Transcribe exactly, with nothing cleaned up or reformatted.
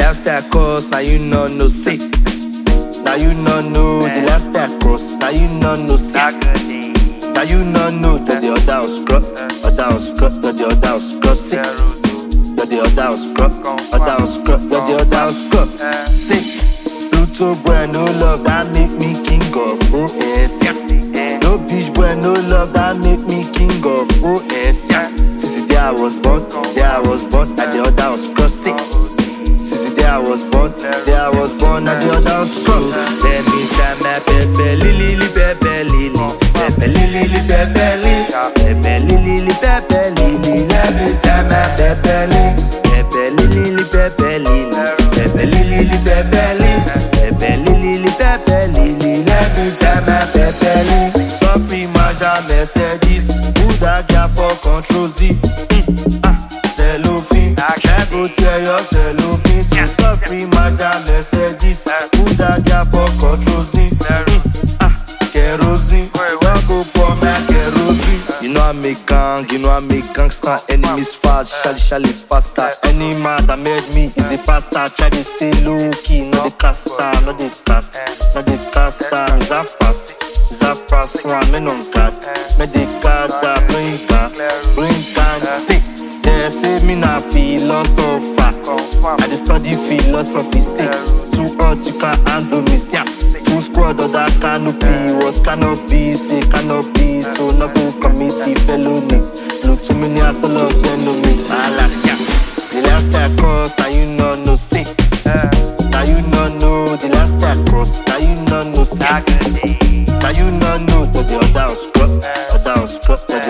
lifestyle cost, now you know no say. Now you no know the lifestyle cost, now you know no say. Now you no know that the other was scrub, other was scrub, that the other was scrub, say. That the other was scrub, other was scrub, that the other was scrub, say. Pluto boy no love, that make me king of O S, yeah. No bitch boy no love, that make me king of O S, yeah. Since the day I was born, day I was born, and the other was scrub, say. Since the day I was born, day I was born, and the other was scrub. Let me try my pepe lily, pepe lily, pepe lily, pepe lily, pepe lily, pepe lily. Let me try my pepe lily, pepe lily, pepe lily, pepe lily, pepe lily, pepe lily, pepe lily. Let me try my pepe lily. Suffering Maja Mercedes, who that guy for control Z? Cellophane, try go tear your cellophane. So suffering Maja Mercedes, who that guy for control Z? Kerosene, don't go for my kerosene. You know I make gang, you know I make gangster. Enemies fast, shally shally faster. Any man that made me is a pastor. Try to stay low key, not the caster, not the cast, not the caster. Is a pass, is a pass one man on guard. Me the guard that bring down, bring down sick. They say me na philosopher, I just study philosophy. Sick, too hot you can't handle me. See, full squad of that canopy. What cannot be, say cannot be. So no go committee felony. Look too many as a lot enemy. Alas, yeah. The lifestyle cost, now you know no say. Now you know no the lifestyle cost, now you know no say. Now you know no that the other was scrub, other was scrub.